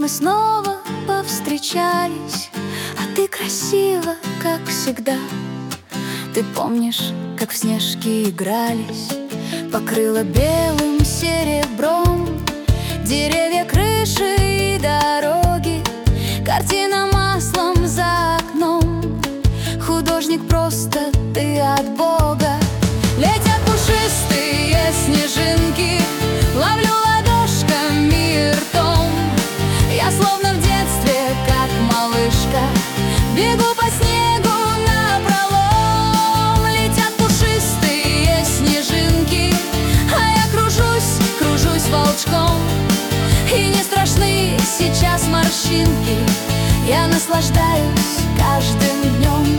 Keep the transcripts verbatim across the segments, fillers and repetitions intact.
мы снова повстречались, а ты красива, как всегда. Ты помнишь, как в снежки игрались, покрыла белым серебром деревья, крыши и дороги, картина маслом за окном. Художник просто, ты от Бога. Летят пушистые снежинки, ловлю ладошками ртом. Я словно в детстве, как малышка, бегу по снегу напролом. Летят пушистые снежинки, а я кружусь, кружусь волчком. И не страшны сейчас морщинки, я наслаждаюсь каждым днем.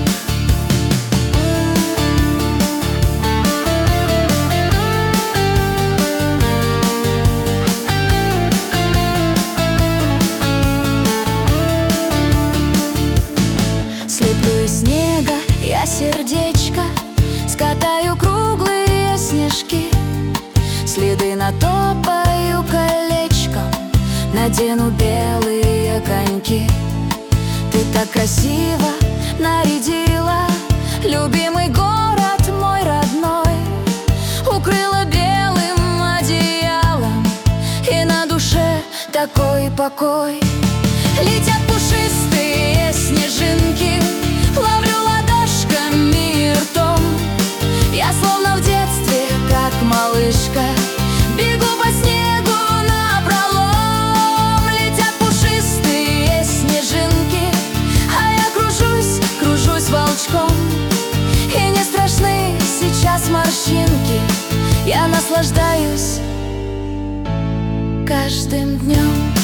Слеплю из снега я сердечко, скатаю круглые снежки, следы натопаю колечком, надену белые коньки. Ты так красиво нарядила любимый город мой родной, укрыла белым одеялом, и на душе такой покой. Летят пушистые снежинки, ловлю ладошками ртом. Я словно в детстве, как малышка, бегу по снегу напролом. Летят пушистые снежинки, а я кружусь, кружусь волчком. И не страшны сейчас морщинки, я наслаждаюсь каждым днем.